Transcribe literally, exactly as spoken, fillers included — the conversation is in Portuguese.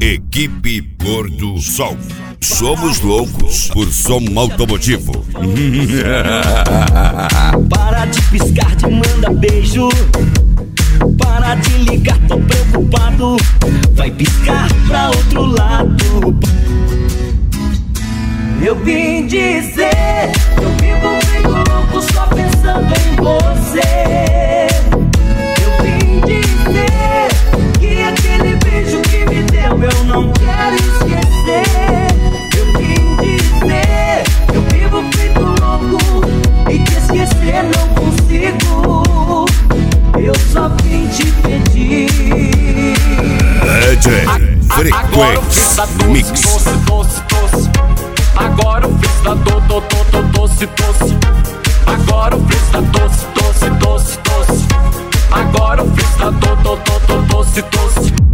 Equipe Pôr do Sol. Somos loucos por som automotivo. Para de piscar, te manda beijo. Para de ligar, tô preocupado. Vai piscar pra outro lado. Eu vim dizer, eu vivo feito louco só pensando em você. Eu vim dizer que aquele beijo que me deu eu não quero esquecer. Eu vim dizer, eu vivo feito louco e te esquecer não consigo. Eu só vim te pedir. D J Frequência Mix. Doce, doce, doce. Agora o freeze tá do, do, do, do, doce, doce. Agora o freeze tá doce, doce, doce, doce. Agora o freeze tá do, do, do, do, doce, doce.